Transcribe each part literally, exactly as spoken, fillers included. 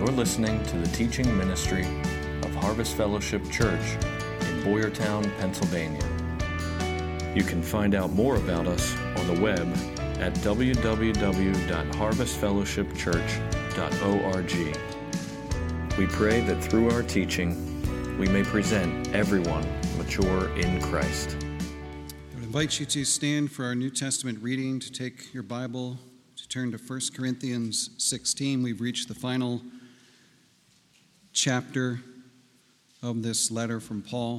You're listening to the teaching ministry of Harvest Fellowship Church in Boyertown, Pennsylvania. You can find out more about us on the web at w w w dot harvest fellowship church dot org. We pray that through our teaching, we may present everyone mature in Christ. I would invite you to stand for our New Testament reading, to take your Bible, to turn to First Corinthians sixteen. We've reached the final chapter of this letter from Paul.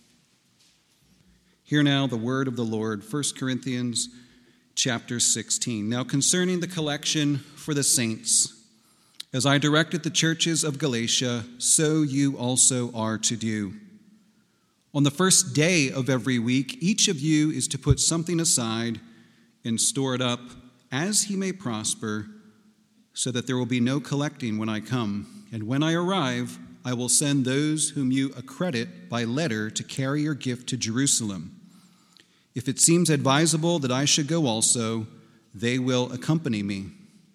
Hear now the word of the Lord, First Corinthians chapter sixteen. Now concerning the collection for the saints, as I directed the churches of Galatia, so you also are to do. On the first day of every week, each of you is to put something aside and store it up as he may prosper, so that there will be no collecting when I come. And when I arrive, I will send those whom you accredit by letter to carry your gift to Jerusalem. If it seems advisable that I should go also, they will accompany me.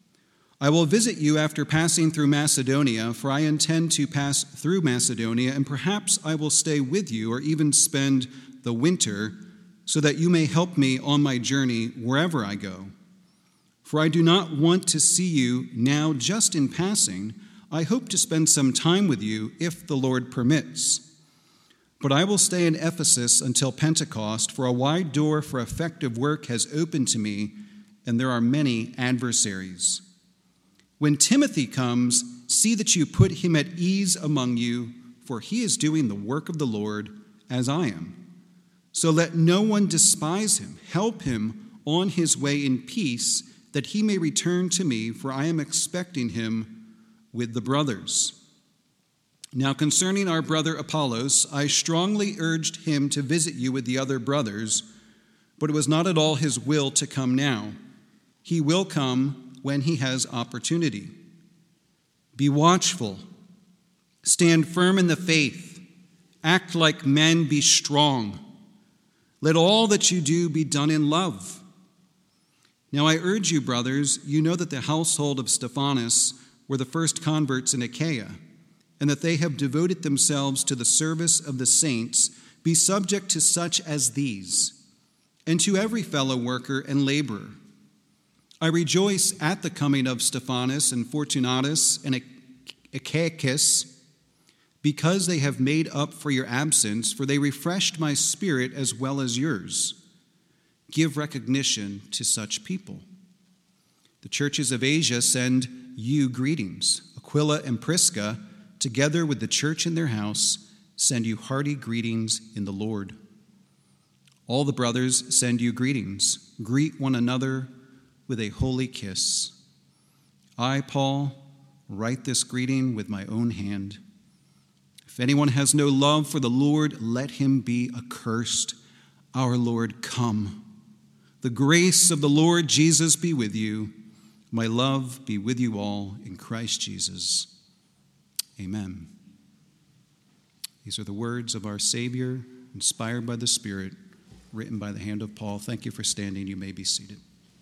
I will visit you after passing through Macedonia, for I intend to pass through Macedonia, and perhaps I will stay with you or even spend the winter, so that you may help me on my journey wherever I go. For I do not want to see you now just in passing. I hope to spend some time with you if the Lord permits. But I will stay in Ephesus until Pentecost, for a wide door for effective work has opened to me, and there are many adversaries. When Timothy comes, see that you put him at ease among you, for he is doing the work of the Lord as I am. So let no one despise him. Help him on his way in peace, that he may return to me, for I am expecting him with the brothers. Now concerning our brother Apollos, I strongly urged him to visit you with the other brothers, but it was not at all his will to come now. He will come when he has opportunity. Be watchful, stand firm in the faith, act like men, be strong. Let all that you do be done in love. Now I urge you, brothers, you know that the household of Stephanas were the first converts in Achaia, and that they have devoted themselves to the service of the saints. Be subject to such as these, and to every fellow worker and laborer. I rejoice at the coming of Stephanas and Fortunatus and Achaicus, because they have made up for your absence, for they refreshed my spirit as well as yours. Give recognition to such people. The churches of Asia send you greetings. Aquila and Prisca, together with the church in their house, send you hearty greetings in the Lord. All the brothers send you greetings. Greet one another with a holy kiss. I, Paul, write this greeting with my own hand. If anyone has no love for the Lord, let him be accursed. Our Lord, come. The grace of the Lord Jesus be with you. My love be with you all in Christ Jesus. Amen. These are the words of our Savior, inspired by the Spirit, written by the hand of Paul. Thank you for standing. You may be seated.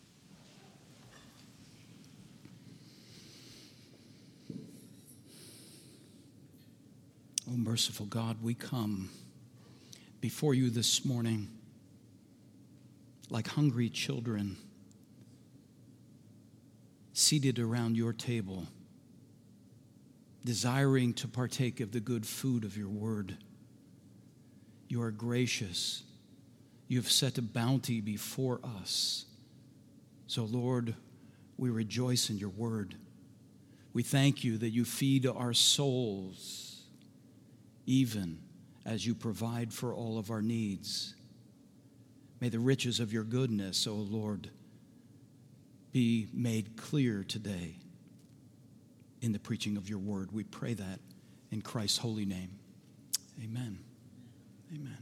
Oh, merciful God, we come before you this morning like hungry children, seated around your table, desiring to partake of the good food of your word. You are gracious. You have set a bounty before us. So, Lord, we rejoice in your word. We thank you that you feed our souls, even as you provide for all of our needs. May the riches of your goodness, O Lord, be made clear today in the preaching of your word. We pray that in Christ's holy name. Amen. Amen.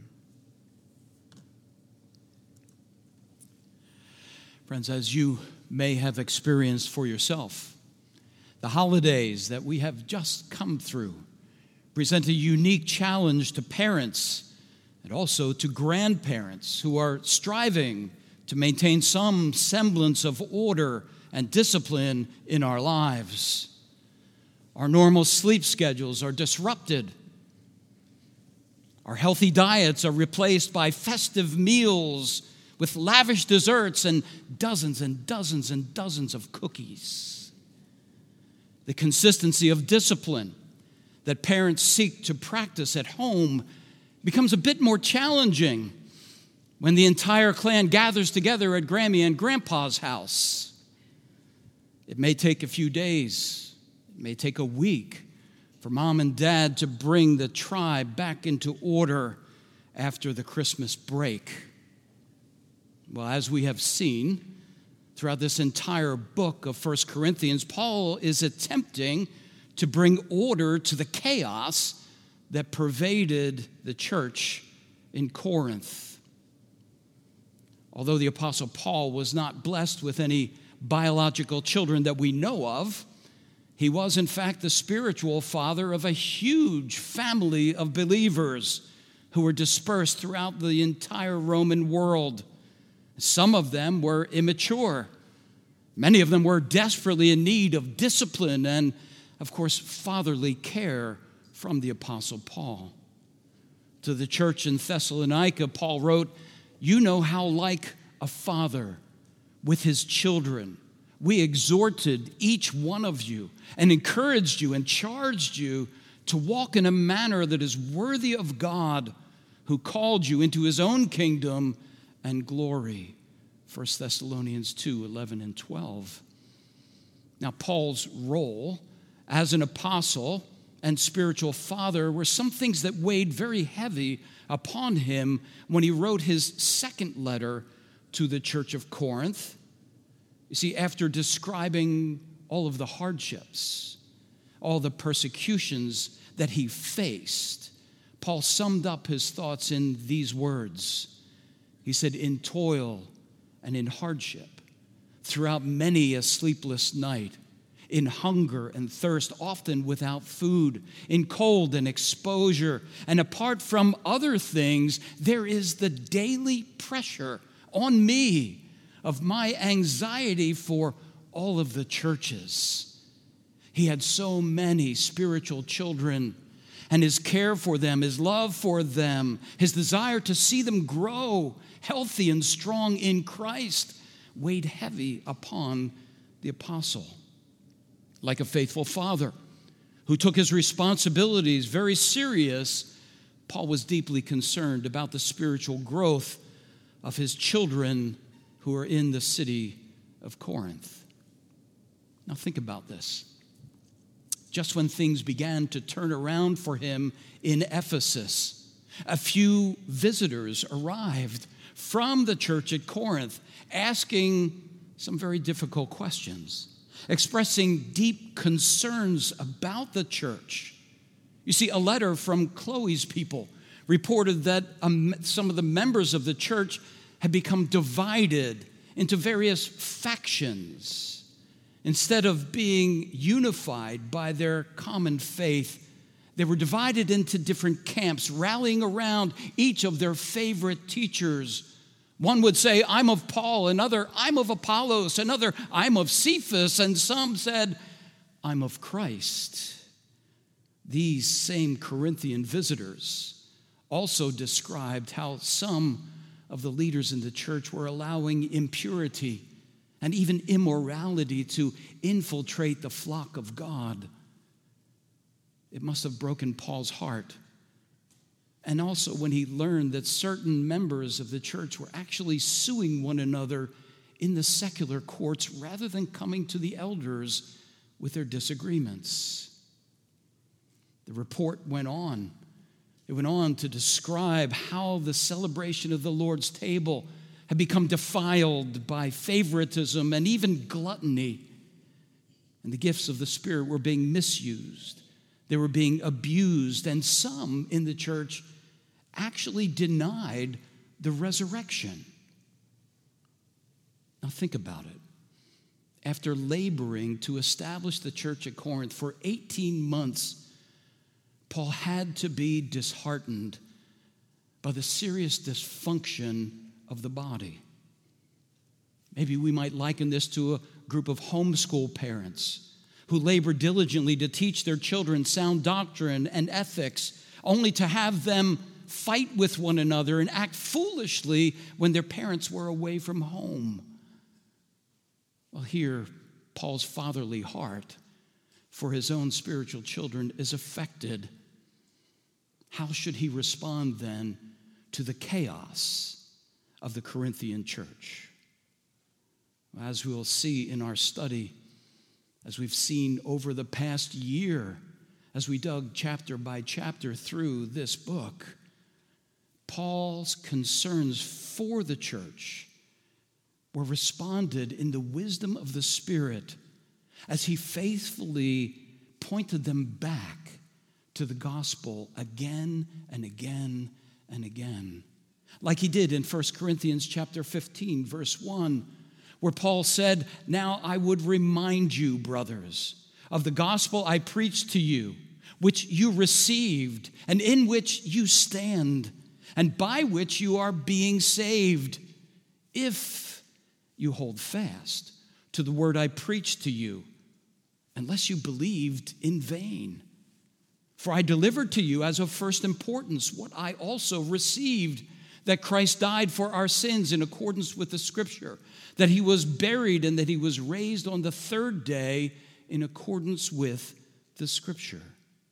Friends, as you may have experienced for yourself, the holidays that we have just come through present a unique challenge to parents and also to grandparents who are striving to maintain some semblance of order and discipline in our lives. Our normal sleep schedules are disrupted. Our healthy diets are replaced by festive meals with lavish desserts and dozens and dozens and dozens of cookies. The consistency of discipline that parents seek to practice at home becomes a bit more challenging when the entire clan gathers together at Grammy and Grandpa's house. It may take a few days, it may take a week for mom and dad to bring the tribe back into order after the Christmas break. Well, as we have seen throughout this entire book of First Corinthians, Paul is attempting to bring order to the chaos that pervaded the church in Corinth. Although the Apostle Paul was not blessed with any biological children that we know of, he was, in fact, the spiritual father of a huge family of believers who were dispersed throughout the entire Roman world. Some of them were immature. Many of them were desperately in need of discipline and, of course, fatherly care from the Apostle Paul. To the church in Thessalonica, Paul wrote, "You know how, like a father with his children, we exhorted each one of you and encouraged you and charged you to walk in a manner that is worthy of God, who called you into his own kingdom and glory." First Thessalonians two, eleven and twelve. Now, Paul's role as an apostle and spiritual father were some things that weighed very heavy upon him when he wrote his second letter to the church of Corinth. You see, after describing all of the hardships, all the persecutions that he faced, Paul summed up his thoughts in these words. He said, "In toil and in hardship, throughout many a sleepless night, in hunger and thirst, often without food, in cold and exposure, and apart from other things, there is the daily pressure on me of my anxiety for all of the churches." He had so many spiritual children, and his care for them, his love for them, his desire to see them grow healthy and strong in Christ weighed heavy upon the apostle. Like a faithful father who took his responsibilities very serious, Paul was deeply concerned about the spiritual growth of his children who were in the city of Corinth. Now think about this. Just when things began to turn around for him in Ephesus, a few visitors arrived from the church at Corinth asking some very difficult questions, expressing deep concerns about the church. You see, a letter from Chloe's people reported that um, some of the members of the church had become divided into various factions. Instead of being unified by their common faith, they were divided into different camps, rallying around each of their favorite teachers. One would say, "I'm of Paul," another, "I'm of Apollos," another, "I'm of Cephas," and some said, "I'm of Christ." These same Corinthian visitors also described how some of the leaders in the church were allowing impurity and even immorality to infiltrate the flock of God. It must have broken Paul's heart. And also when he learned that certain members of the church were actually suing one another in the secular courts rather than coming to the elders with their disagreements. The report went on. It went on to describe how the celebration of the Lord's table had become defiled by favoritism and even gluttony. And the gifts of the Spirit were being misused. They were being abused, and some in the church actually denied the resurrection. Now think about it. After laboring to establish the church at Corinth for eighteen months, Paul had to be disheartened by the serious dysfunction of the body. Maybe we might liken this to a group of homeschool parents who labor diligently to teach their children sound doctrine and ethics, only to have them fight with one another and act foolishly when their parents were away from home. Well, here, Paul's fatherly heart for his own spiritual children is affected. How should he respond then to the chaos of the Corinthian church? As we'll see in our study, as we've seen over the past year, as we dug chapter by chapter through this book, Paul's concerns for the church were responded in the wisdom of the Spirit as he faithfully pointed them back to the gospel again and again and again. Like he did in First Corinthians chapter fifteen, verse one, where Paul said, "Now I would remind you, brothers, of the gospel I preached to you, which you received, and in which you stand, and by which you are being saved, if you hold fast to the word I preached to you, unless you believed in vain. For I delivered to you as of first importance what I also received, that Christ died for our sins in accordance with the Scripture, that he was buried and that he was raised on the third day in accordance with the Scripture."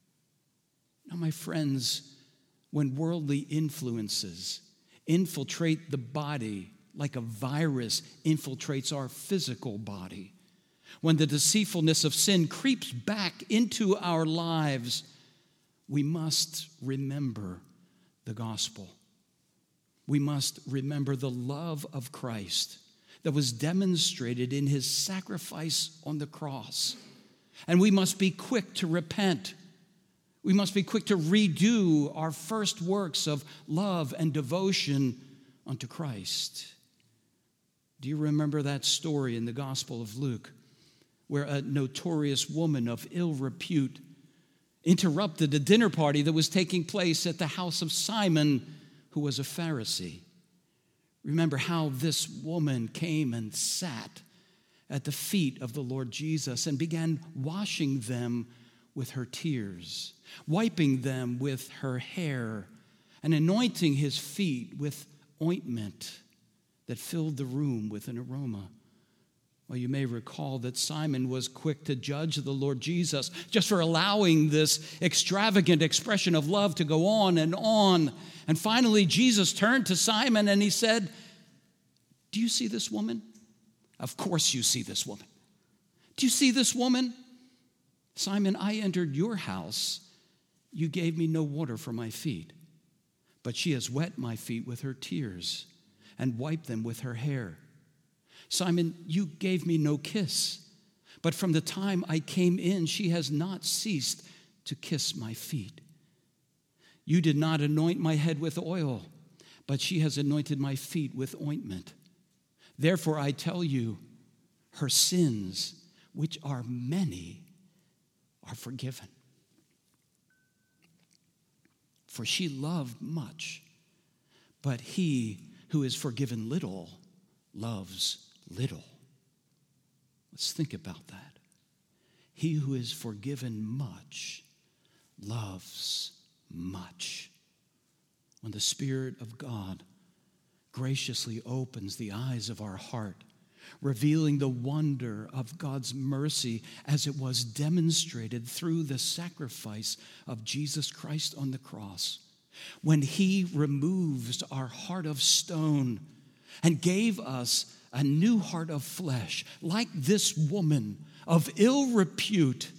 Now, my friends, when worldly influences infiltrate the body like a virus infiltrates our physical body, when the deceitfulness of sin creeps back into our lives, we must remember the gospel. We must remember the love of Christ that was demonstrated in his sacrifice on the cross. And we must be quick to repent. We must be quick to redo our first works of love and devotion unto Christ. Do you remember that story in the Gospel of Luke, where a notorious woman of ill repute interrupted a dinner party that was taking place at the house of Simon, who was a Pharisee? Remember how this woman came and sat at the feet of the Lord Jesus and began washing them with her tears, wiping them with her hair, and anointing his feet with ointment that filled the room with an aroma. Well, you may recall that Simon was quick to judge the Lord Jesus just for allowing this extravagant expression of love to go on and on. And finally, Jesus turned to Simon and he said, "Do you see this woman? Of course you see this woman. Do you see this woman? Simon, I entered your house. You gave me no water for my feet, but she has wet my feet with her tears and wiped them with her hair. Simon, you gave me no kiss, but from the time I came in, she has not ceased to kiss my feet. You did not anoint my head with oil, but she has anointed my feet with ointment. Therefore, I tell you, her sins, which are many, are forgiven. For she loved much, but he who is forgiven little loves little." Let's think about that. He who is forgiven much loves much. When the Spirit of God graciously opens the eyes of our heart, revealing the wonder of God's mercy as it was demonstrated through the sacrifice of Jesus Christ on the cross, when he removes our heart of stone and gave us a new heart of flesh, like this woman of ill repute,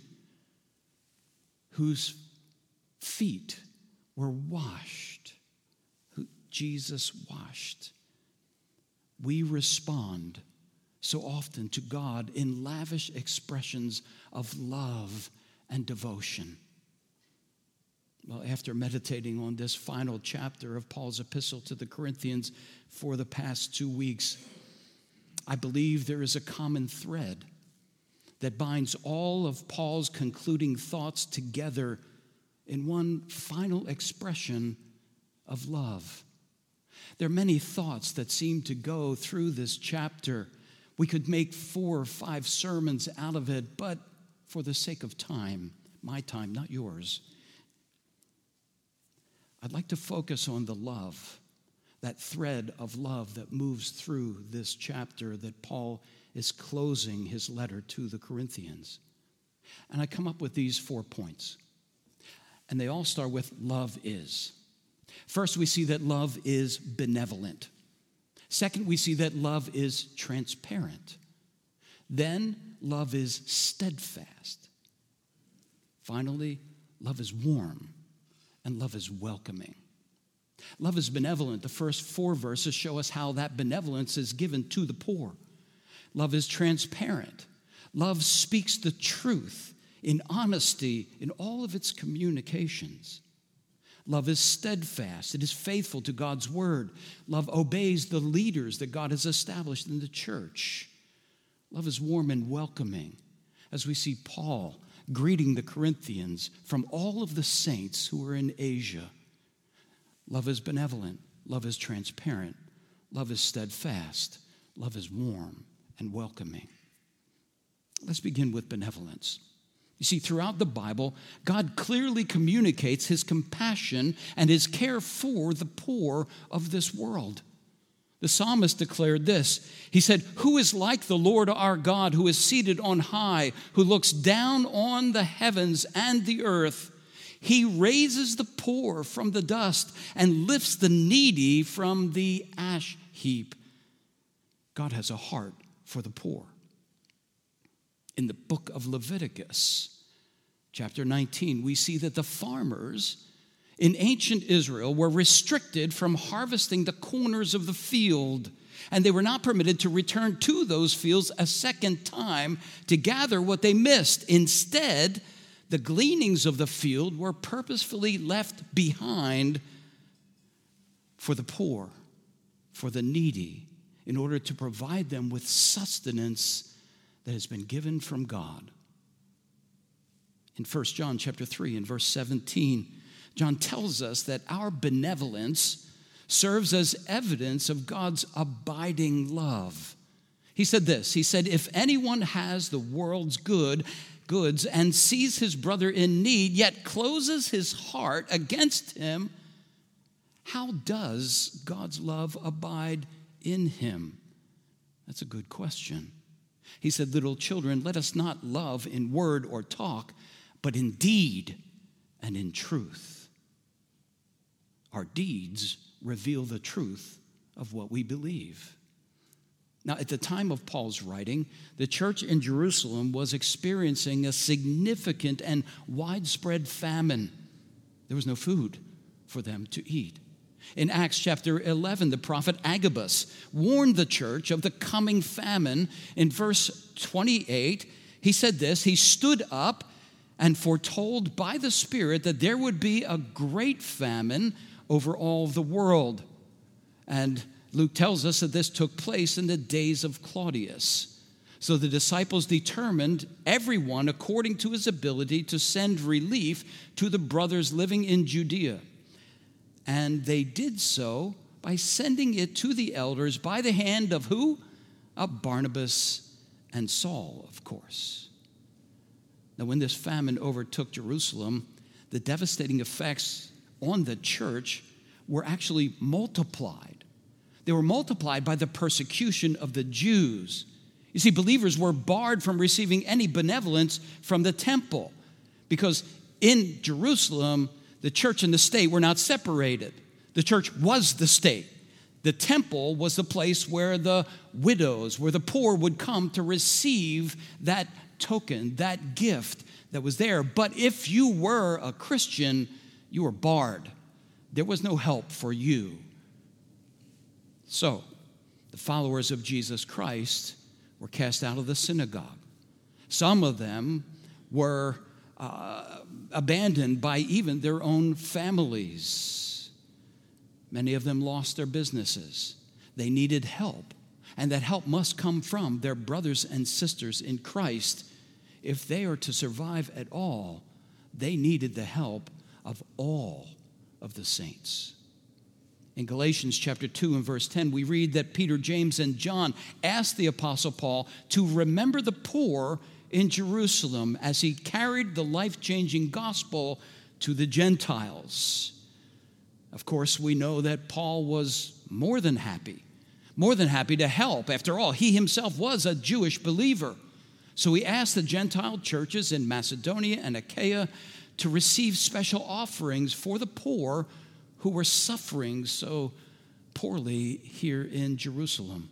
whose feet were washed, who Jesus washed, we respond so often to God in lavish expressions of love and devotion. Well, after meditating on this final chapter of Paul's epistle to the Corinthians for the past two weeks, I believe there is a common thread that binds all of Paul's concluding thoughts together in one final expression of love. There are many thoughts that seem to go through this chapter. We could make four or five sermons out of it, but for the sake of time, my time, not yours, I'd like to focus on the love, that thread of love that moves through this chapter that Paul is closing his letter to the Corinthians. And I come up with these four points. And they all start with love is. First, we see that love is benevolent. Second, we see that love is transparent. Then, love is steadfast. Finally, love is warm, and love is welcoming. Love is benevolent. The first four verses show us how that benevolence is given to the poor. Love is transparent. Love speaks the truth in honesty in all of its communications. Love is steadfast. It is faithful to God's word. Love obeys the leaders that God has established in the church. Love is warm and welcoming, as we see Paul greeting the Corinthians from all of the saints who are in Asia. Love is benevolent. Love is transparent. Love is steadfast. Love is warm and welcoming. Let's begin with benevolence. You see, throughout the Bible, God clearly communicates his compassion and his care for the poor of this world. The psalmist declared this. He said, "Who is like the Lord our God, who is seated on high, who looks down on the heavens and the earth? He raises the poor from the dust and lifts the needy from the ash heap." God has a heart for the poor. In the book of Leviticus, chapter nineteen, we see that the farmers in ancient Israel were restricted from harvesting the corners of the field, and they were not permitted to return to those fields a second time to gather what they missed. Instead, the gleanings of the field were purposefully left behind for the poor, for the needy, in order to provide them with sustenance that has been given from God. In First John chapter three and verse seventeen, John tells us that our benevolence serves as evidence of God's abiding love. He said this, he said, "If anyone has the world's good goods and sees his brother in need, yet closes his heart against him, how does God's love abide in him?" That's a good question. He said, "Little children, let us not love in word or talk, but in deed and in truth." Our deeds reveal the truth of what we believe. Now, at the time of Paul's writing, the church in Jerusalem was experiencing a significant and widespread famine. There was no food for them to eat. In Acts chapter eleven, the prophet Agabus warned the church of the coming famine. In verse twenty-eight, he said this, "He stood up and foretold by the Spirit that there would be a great famine over all the world." And Luke tells us that this took place in the days of Claudius. So the disciples determined, everyone according to his ability, to send relief to the brothers living in Judea. And they did so by sending it to the elders by the hand of who? Of Barnabas and Saul, of course. Now, when this famine overtook Jerusalem, the devastating effects on the church were actually multiplied. They were multiplied by the persecution of the Jews. You see, believers were barred from receiving any benevolence from the temple because in Jerusalem, the church and the state were not separated. The church was the state. The temple was the place where the widows, where the poor would come to receive that token, that gift that was there. But if you were a Christian, you were barred. There was no help for you. So, the followers of Jesus Christ were cast out of the synagogue. Some of them were uh, abandoned by even their own families. Many of them lost their businesses. They needed help, and that help must come from their brothers and sisters in Christ. If they are to survive at all, they needed the help of all of the saints. In Galatians chapter two and verse ten, we read that Peter, James, and John asked the Apostle Paul to remember the poor in Jerusalem as he carried the life-changing gospel to the Gentiles. Of course, we know that Paul was more than happy, more than happy to help. After all, he himself was a Jewish believer. So he asked the Gentile churches in Macedonia and Achaia to receive special offerings for the poor who were suffering so poorly here in Jerusalem.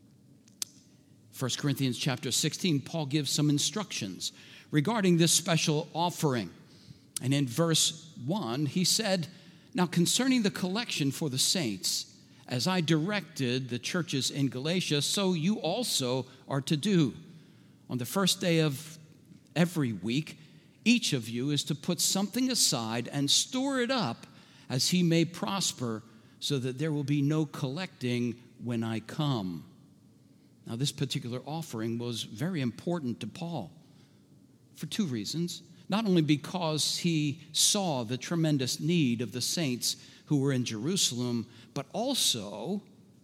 First Corinthians chapter sixteen, Paul gives some instructions regarding this special offering. And in verse one, he said, "Now concerning the collection for the saints, as I directed the churches in Galatia, so you also are to do. On the first day of every week, each of you is to put something aside and store it up as he may prosper, so that there will be no collecting when I come." Now, this particular offering was very important to Paul for two reasons. Not only because he saw the tremendous need of the saints who were in Jerusalem, but also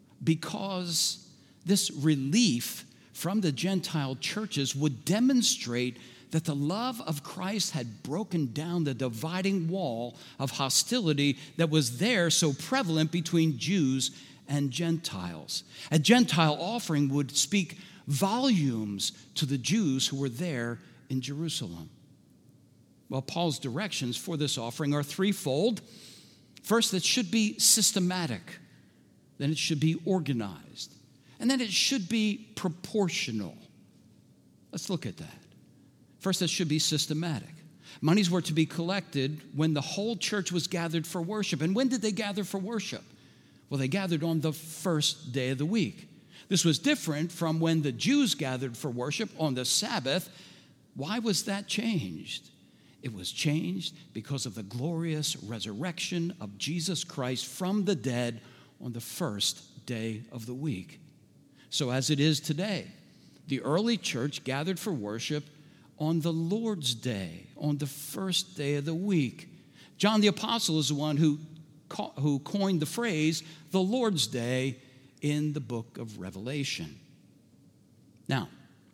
because this relief from the Gentile churches would demonstrate that the love of Christ had broken down the dividing wall of hostility that was there so prevalent between Jews and Gentiles. A Gentile offering would speak volumes to the Jews who were there in Jerusalem. Well, Paul's directions for this offering are threefold. First, it should be systematic. Then it should be organized. And then it should be proportional. Let's look at that. First, it should be systematic. Monies were to be collected when the whole church was gathered for worship. And when did they gather for worship? Well, they gathered on the first day of the week. This was different from when the Jews gathered for worship on the Sabbath. Why was that changed? It was changed because of the glorious resurrection of Jesus Christ from the dead on the first day of the week. So as it is today, the early church gathered for worship on the Lord's Day, on the first day of the week. John the Apostle is the one who, who coined the phrase, the Lord's Day, in the book of Revelation. Now,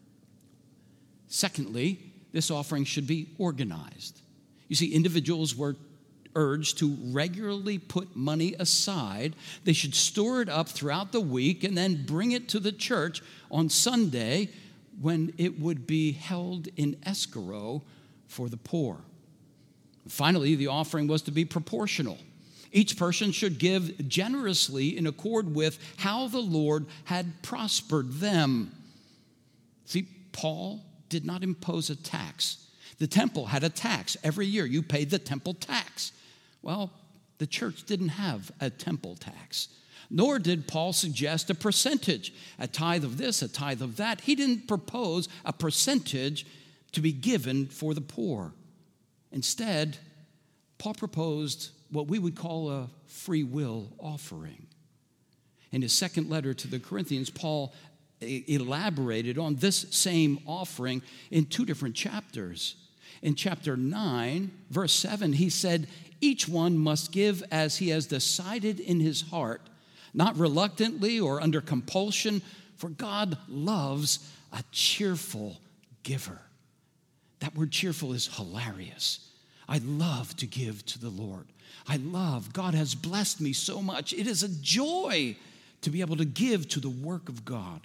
secondly, this offering should be organized. You see, individuals were urged to regularly put money aside. They should store it up throughout the week and then bring it to the church on Sunday when it would be held in escrow for the poor. Finally, the offering was to be proportional. Each person should give generously in accord with how the Lord had prospered them. See, Paul did not impose a tax. The temple had a tax. Every year you paid the temple tax. Well, the church didn't have a temple tax. Nor did Paul suggest a percentage, a tithe of this, a tithe of that. He didn't propose a percentage to be given for the poor. Instead, Paul proposed what we would call a free will offering. In his second letter to the Corinthians, Paul elaborated on this same offering in two different chapters. In chapter nine, verse seven, he said, "Each one must give as he has decided in his heart, not reluctantly or under compulsion, for God loves a cheerful giver." That word cheerful is hilarious. I love to give to the Lord. I love, God has blessed me so much. It is a joy to be able to give to the work of God.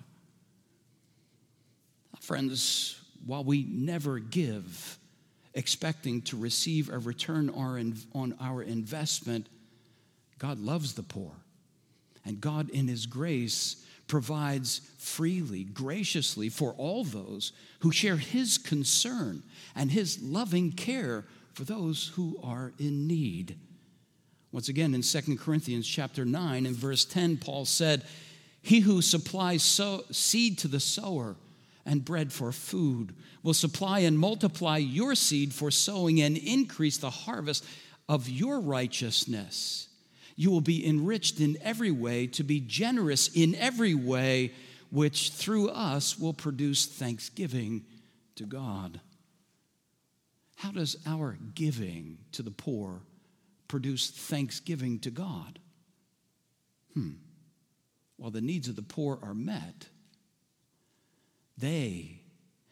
Friends, while we never give expecting to receive a return on our investment, God loves the poor. And God, in His grace, provides freely, graciously for all those who share His concern and His loving care for those who are in need. Once again, in Second Corinthians chapter nine and verse ten, Paul said, "He who supplies sow, seed to the sower and bread for food will supply and multiply your seed for sowing and increase the harvest of your righteousness. You will be enriched in every way to be generous in every way, which through us will produce thanksgiving to God." How does our giving to the poor produce thanksgiving to God? Hmm. While the needs of the poor are met, they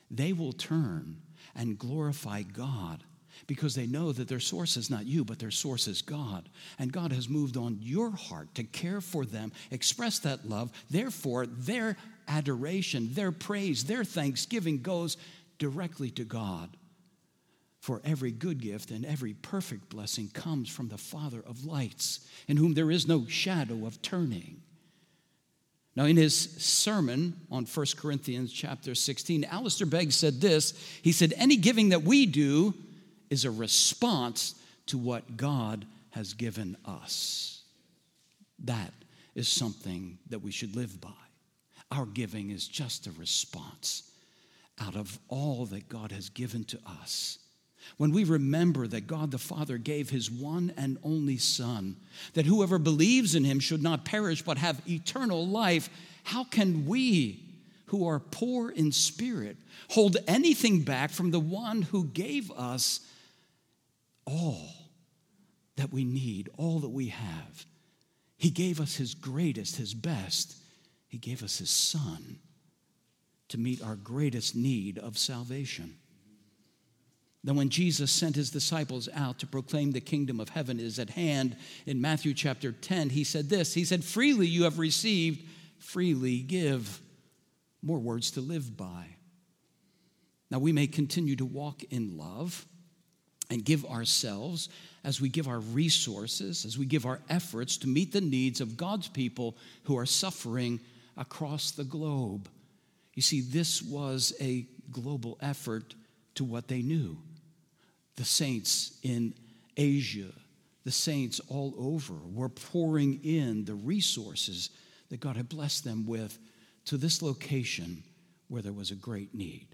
they will turn and glorify God because they know that their source is not you, but their source is God. And God has moved on your heart to care for them, express that love. Therefore, their adoration, their praise, their thanksgiving goes directly to God. For every good gift and every perfect blessing comes from the Father of lights, in whom there is no shadow of turning. Now, in his sermon on First Corinthians chapter sixteen, Alistair Begg said this. He said, any giving that we do is a response to what God has given us. That is something that we should live by. Our giving is just a response out of all that God has given to us. When we remember that God the Father gave his one and only Son, that whoever believes in him should not perish but have eternal life, how can we, who are poor in spirit, hold anything back from the one who gave us all that we need, all that we have? He gave us his greatest, his best. He gave us his Son to meet our greatest need of salvation. Then when Jesus sent his disciples out to proclaim the kingdom of heaven is at hand, in Matthew chapter ten, he said this. He said, freely you have received, freely give. More words to live by. Now we may continue to walk in love and give ourselves as we give our resources, as we give our efforts to meet the needs of God's people who are suffering across the globe. You see, this was a global effort to what they knew. The saints in Asia, the saints all over were pouring in the resources that God had blessed them with to this location where there was a great need.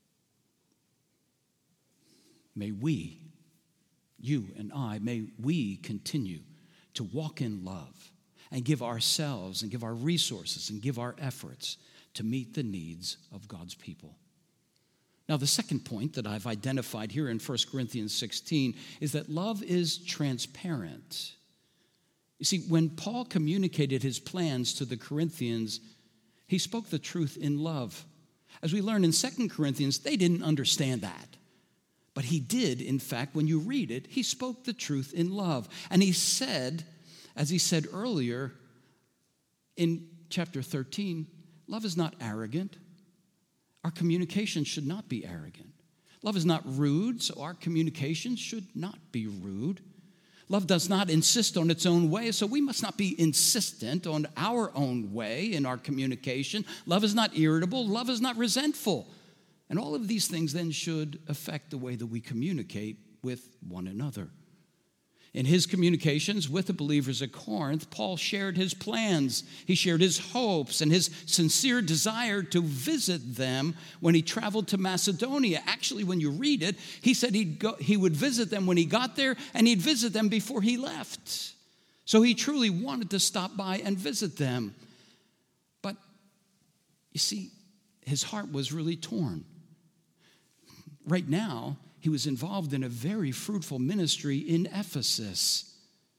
May we, you and I, may we continue to walk in love and give ourselves and give our resources and give our efforts to meet the needs of God's people. Now, the second point that I've identified here in First Corinthians sixteen is that love is transparent. You see, when Paul communicated his plans to the Corinthians, he spoke the truth in love. As we learn in Second Corinthians, they didn't understand that. But he did, in fact, when you read it, he spoke the truth in love. And he said, as he said earlier in chapter thirteen, love is not arrogant. Our communication should not be arrogant. Love is not rude, so our communication should not be rude. Love does not insist on its own way, so we must not be insistent on our own way in our communication. Love is not irritable. Love is not resentful. And all of these things then should affect the way that we communicate with one another. In his communications with the believers at Corinth, Paul shared his plans. He shared his hopes and his sincere desire to visit them when he traveled to Macedonia. Actually, when you read it, he said he'd go, he would visit them when he got there, and he'd visit them before he left. So he truly wanted to stop by and visit them. But, you see, his heart was really torn. Right now, he was involved in a very fruitful ministry in Ephesus.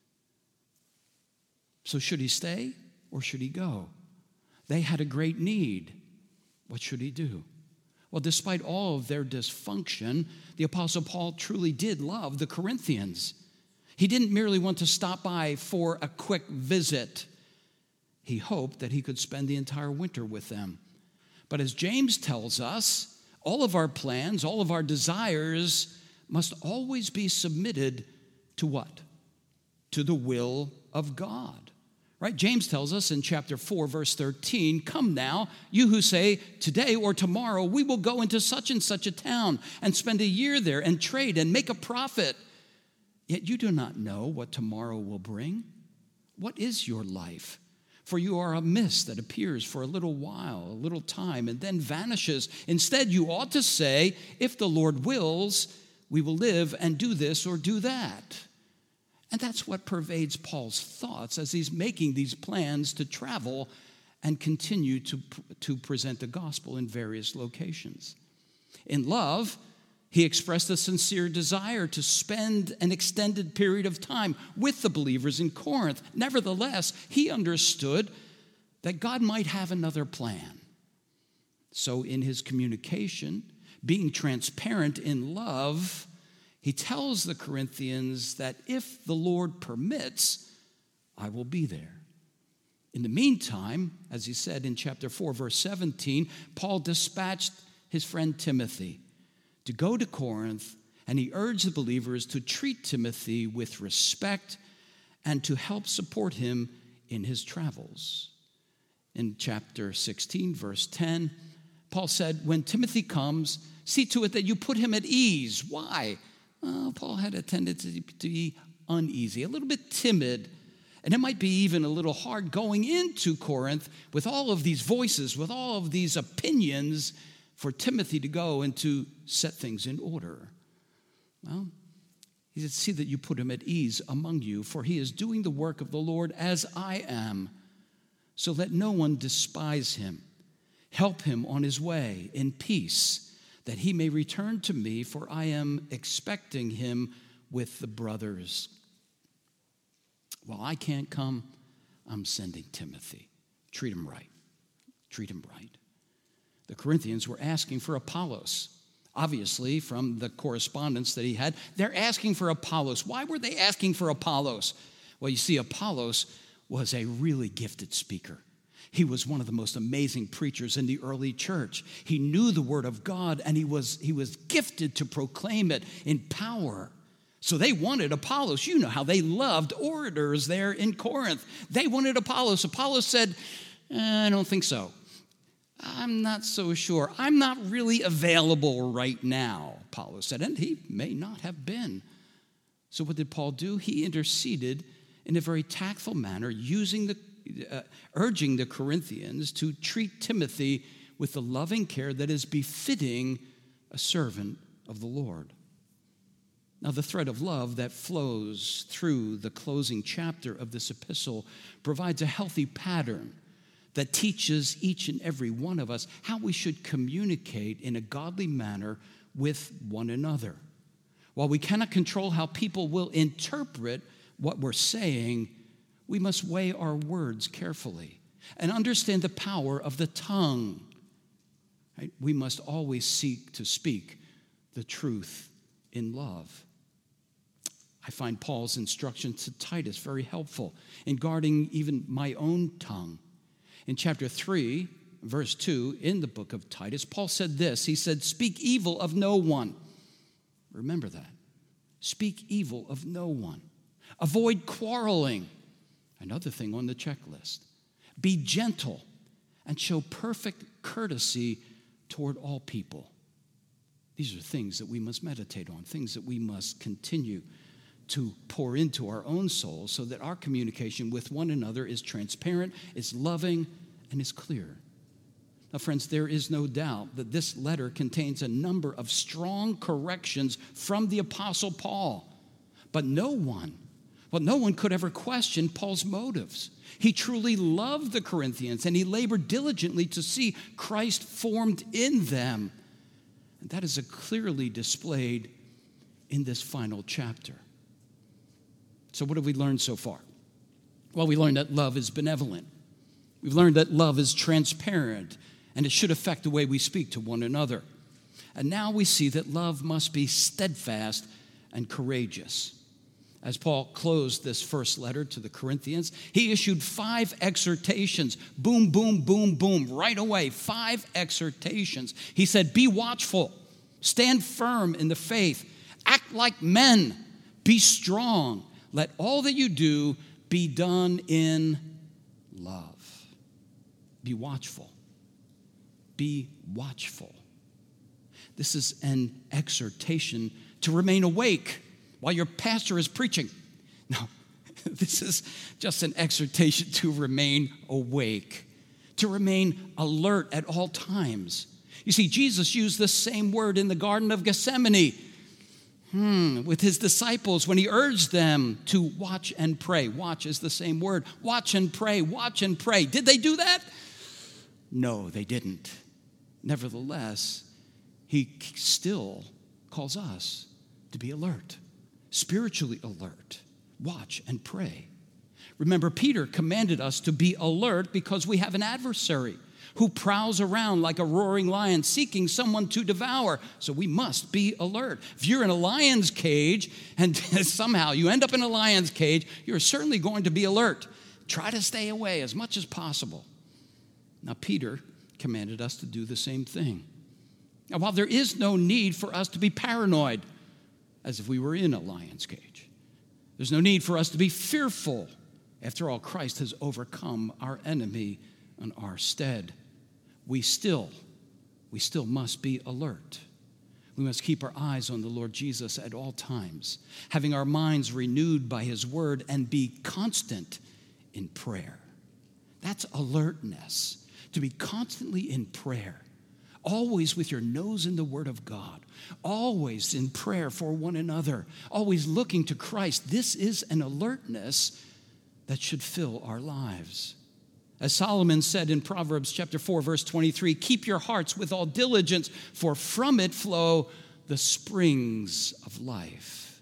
So should he stay or should he go? They had a great need. What should he do? Well, despite all of their dysfunction, the Apostle Paul truly did love the Corinthians. He didn't merely want to stop by for a quick visit. He hoped that he could spend the entire winter with them. But as James tells us, all of our plans, all of our desires must always be submitted to what? To the will of God. Right? James tells us in chapter four, verse thirteen, come now, you who say, today or tomorrow we will go into such and such a town and spend a year there and trade and make a profit. Yet you do not know what tomorrow will bring. What is your life? For you are a mist that appears for a little while, a little time, and then vanishes. Instead, you ought to say, if the Lord wills, we will live and do this or do that. And that's what pervades Paul's thoughts as he's making these plans to travel and continue to, to present the gospel in various locations. In love, he expressed a sincere desire to spend an extended period of time with the believers in Corinth. Nevertheless, he understood that God might have another plan. So in his communication, being transparent in love, he tells the Corinthians that if the Lord permits, I will be there. In the meantime, as he said in chapter four, verse seventeen, Paul dispatched his friend Timothy to go to Corinth, and he urged the believers to treat Timothy with respect and to help support him in his travels. In chapter sixteen, verse ten, Paul said, when Timothy comes, see to it that you put him at ease. Why? Well, Paul had a tendency to be uneasy, a little bit timid, and it might be even a little hard going into Corinth with all of these voices, with all of these opinions, for Timothy to go and to set things in order. Well, he said, see that you put him at ease among you, for he is doing the work of the Lord as I am. So let no one despise him. Help him on his way in peace, that he may return to me, for I am expecting him with the brothers. While I can't come, I'm sending Timothy. Treat him right. Treat him right. The Corinthians were asking for Apollos. Obviously, from the correspondence that he had, they're asking for Apollos. Why were they asking for Apollos? Well, you see, Apollos was a really gifted speaker. He was one of the most amazing preachers in the early church. He knew the word of God, and he was, he was gifted to proclaim it in power. So they wanted Apollos. You know how they loved orators there in Corinth. They wanted Apollos. Apollos said, I don't think so. I'm not so sure. I'm not really available right now, Apollos said, and he may not have been. So what did Paul do? He interceded in a very tactful manner, using the, uh, urging the Corinthians to treat Timothy with the loving care that is befitting a servant of the Lord. Now, the thread of love that flows through the closing chapter of this epistle provides a healthy pattern that teaches each and every one of us how we should communicate in a godly manner with one another. While we cannot control how people will interpret what we're saying, we must weigh our words carefully and understand the power of the tongue. Right? We must always seek to speak the truth in love. I find Paul's instruction to Titus very helpful in guarding even my own tongue. In chapter three, verse two, in the book of Titus, Paul said this. He said, speak evil of no one. Remember that. Speak evil of no one. Avoid quarreling. Another thing on the checklist. Be gentle and show perfect courtesy toward all people. These are things that we must meditate on, things that we must continue to pour into our own souls so that our communication with one another is transparent, is loving, and is clear. Now, friends, there is no doubt that this letter contains a number of strong corrections from the Apostle Paul. But no one, well, no one could ever question Paul's motives. He truly loved the Corinthians, and he labored diligently to see Christ formed in them. And that is clearly displayed in this final chapter. So what have we learned so far? Well, we learned that love is benevolent. We've learned that love is transparent, and it should affect the way we speak to one another. And now we see that love must be steadfast and courageous. As Paul closed this first letter to the Corinthians, he issued five exhortations. Boom, boom, boom, boom, right away. Five exhortations. He said, be watchful, stand firm in the faith, act like men, be strong. Let all that you do be done in love. Be watchful. Be watchful. This is an exhortation to remain awake while your pastor is preaching. No, this is just an exhortation to remain awake, to remain alert at all times. You see, Jesus used the same word in the Garden of Gethsemane hmm, with his disciples when he urged them to watch and pray. Watch is the same word. Watch and pray, watch and pray. Did they do that? No, they didn't. Nevertheless, he still calls us to be alert, spiritually alert. Watch and pray. Remember, Peter commanded us to be alert because we have an adversary. who prowls around like a roaring lion seeking someone to devour. So we must be alert. If you're in a lion's cage and somehow you end up in a lion's cage, you're certainly going to be alert. Try to stay away as much as possible. Now, Peter commanded us to do the same thing. Now, while there is no need for us to be paranoid, as if we were in a lion's cage, there's no need for us to be fearful. After all, Christ has overcome our enemy in our stead. We still, we still must be alert. We must keep our eyes on the Lord Jesus at all times, having our minds renewed by his word, and be constant in prayer. That's alertness, to be constantly in prayer, always with your nose in the word of God, always in prayer for one another, always looking to Christ. This is an alertness that should fill our lives. As Solomon said in Proverbs chapter four, verse twenty-three, keep your hearts with all diligence, for from it flow the springs of life.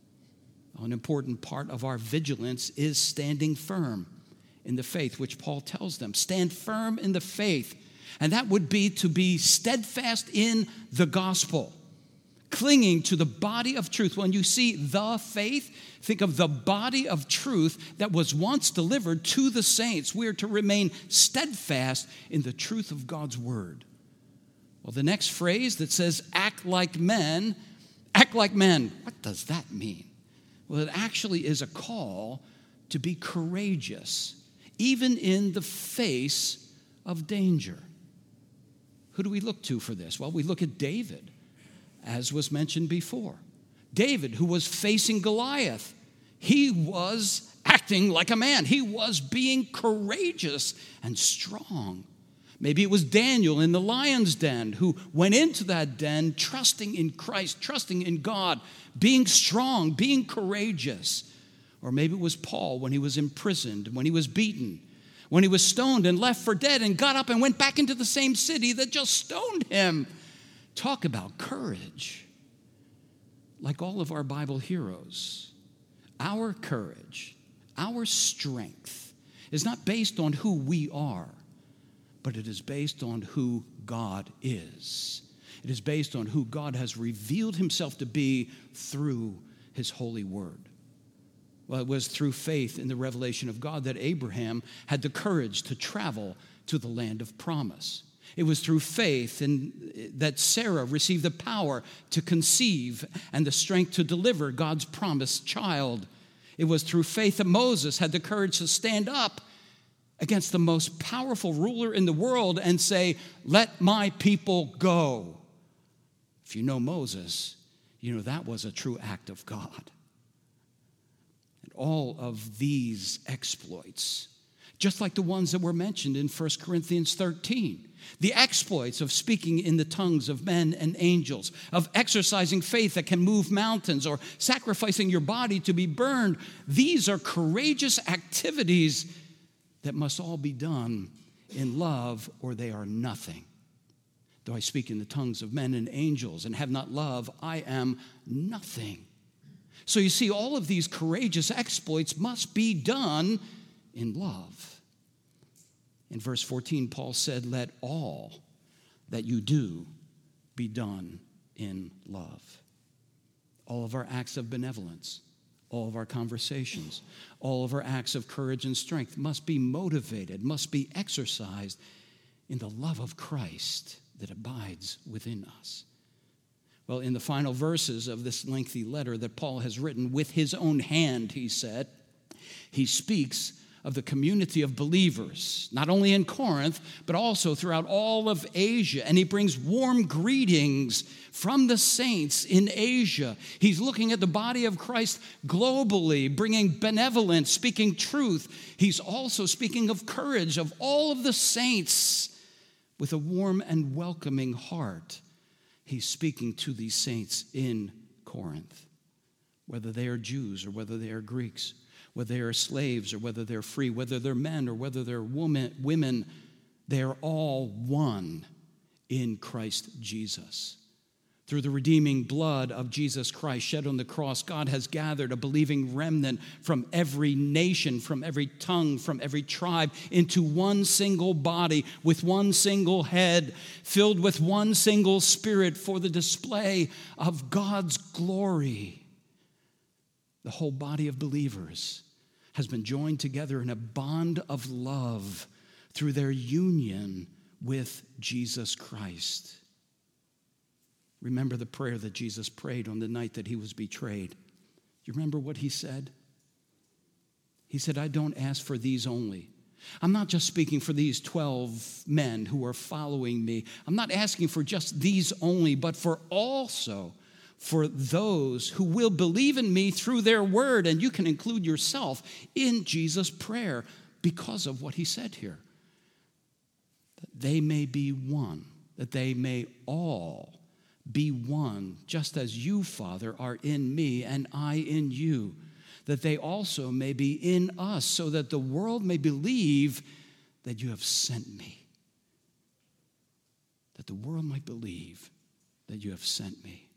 An important part of our vigilance is standing firm in the faith, which Paul tells them. Stand firm in the faith. And that would be to be steadfast in the gospel, clinging to the body of truth. When you see the faith, think of the body of truth that was once delivered to the saints. We are to remain steadfast in the truth of God's word. Well, the next phrase that says, act like men, act like men, what does that mean? Well, it actually is a call to be courageous, even in the face of danger. Who do we look to for this? Well, we look at David, as was mentioned before. David, who was facing Goliath, he was acting like a man. He was being courageous and strong. Maybe it was Daniel in the lion's den who went into that den trusting in Christ, trusting in God, being strong, being courageous. Or maybe it was Paul when he was imprisoned, when he was beaten, when he was stoned and left for dead and got up and went back into the same city that just stoned him. Talk about courage. Like all of our Bible heroes, our courage, our strength is not based on who we are, but it is based on who God is. It is based on who God has revealed himself to be through his holy word. Well, it was through faith in the revelation of God that Abraham had the courage to travel to the land of promise. It was through faith in, that Sarah received the power to conceive and the strength to deliver God's promised child. It was through faith that Moses had the courage to stand up against the most powerful ruler in the world and say, let my people go. If you know Moses, you know that was a true act of God. And all of these exploits, just like the ones that were mentioned in First Corinthians thirteen, the exploits of speaking in the tongues of men and angels, of exercising faith that can move mountains, or sacrificing your body to be burned, these are courageous activities that must all be done in love, or they are nothing. Though I speak in the tongues of men and angels and have not love, I am nothing. So you see, all of these courageous exploits must be done in love. In verse fourteen, Paul said, let all that you do be done in love. All of our acts of benevolence, all of our conversations, all of our acts of courage and strength must be motivated, must be exercised in the love of Christ that abides within us. Well, in the final verses of this lengthy letter that Paul has written with his own hand, he said, he speaks of the community of believers, not only in Corinth, but also throughout all of Asia. And he brings warm greetings from the saints in Asia. He's looking at the body of Christ globally, bringing benevolence, speaking truth. He's also speaking of courage of all of the saints with a warm and welcoming heart. He's speaking to these saints in Corinth, whether they are Jews or whether they are Greeks, whether they are slaves or whether they're free, whether they're men or whether they're woman, women, they're all one in Christ Jesus. Through the redeeming blood of Jesus Christ shed on the cross, God has gathered a believing remnant from every nation, from every tongue, from every tribe into one single body with one single head, filled with one single Spirit for the display of God's glory. The whole body of believers has been joined together in a bond of love through their union with Jesus Christ. Remember the prayer that Jesus prayed on the night that he was betrayed. You remember what he said? He said, I don't ask for these only. I'm not just speaking for these twelve men who are following me. I'm not asking for just these only, but for also for those who will believe in me through their word. And you can include yourself in Jesus' prayer because of what he said here. That they may be one, that they may all be one, just as you, Father, are in me and I in you, that they also may be in us, so that the world may believe that you have sent me. That the world might believe that you have sent me.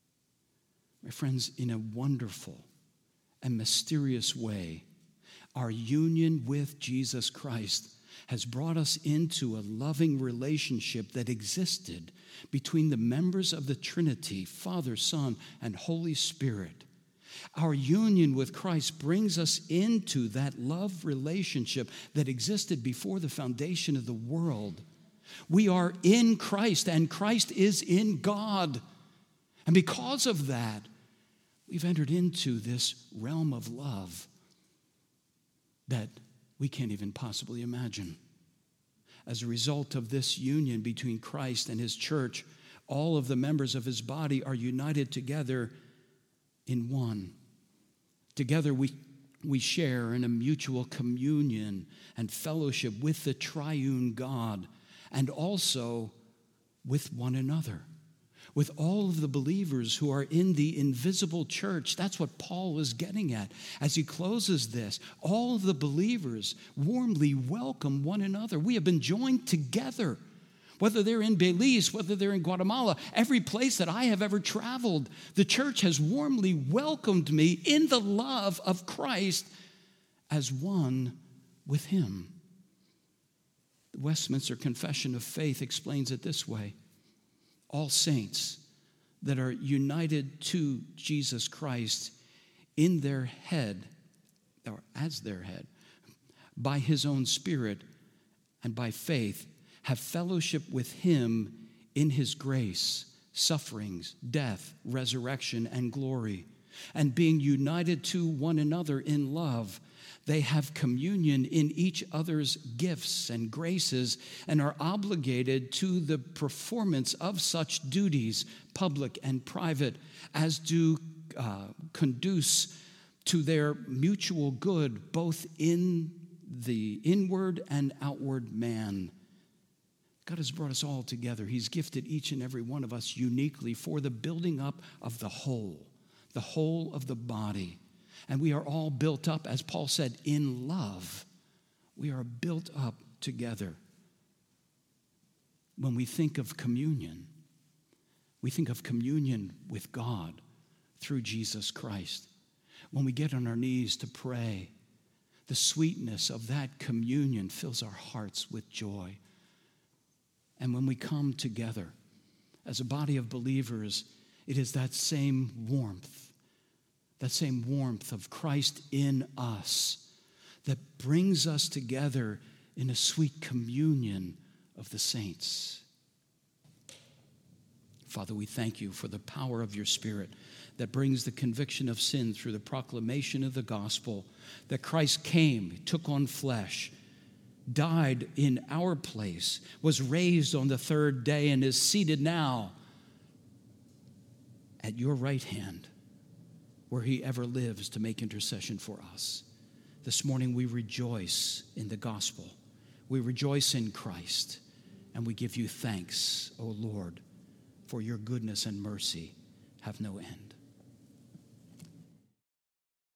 My friends, in a wonderful and mysterious way, our union with Jesus Christ has brought us into a loving relationship that existed between the members of the Trinity, Father, Son, and Holy Spirit. Our union with Christ brings us into that love relationship that existed before the foundation of the world. We are in Christ, and Christ is in God. And because of that, we've entered into this realm of love that we can't even possibly imagine. As a result of this union between Christ and his church, all of the members of his body are united together in one. Together we, we share in a mutual communion and fellowship with the triune God, and also with one another, with all of the believers who are in the invisible church. That's what Paul is getting at as he closes this. All of the believers warmly welcome one another. We have been joined together, whether they're in Belize, whether they're in Guatemala, every place that I have ever traveled. The church has warmly welcomed me in the love of Christ as one with him. The Westminster Confession of Faith explains it this way. All saints that are united to Jesus Christ in their head, or as their head, by his own Spirit and by faith, have fellowship with him in his grace, sufferings, death, resurrection, and glory. And being united to one another in love, they have communion in each other's gifts and graces and are obligated to the performance of such duties, public and private, as do uh, conduce to their mutual good, both in the inward and outward man. God has brought us all together. He's gifted each and every one of us uniquely for the building up of the whole, the whole of the body. And we are all built up, as Paul said, in love. We are built up together. When we think of communion, we think of communion with God through Jesus Christ. When we get on our knees to pray, the sweetness of that communion fills our hearts with joy. And when we come together as a body of believers, it is that same warmth, that same warmth of Christ in us that brings us together in a sweet communion of the saints. Father, we thank you for the power of your Spirit that brings the conviction of sin through the proclamation of the gospel, that Christ came, took on flesh, died in our place, was raised on the third day, and is seated now at your right hand, where he ever lives to make intercession for us. This morning we rejoice in the gospel. We rejoice in Christ, and we give you thanks, O Lord, for your goodness and mercy have no end.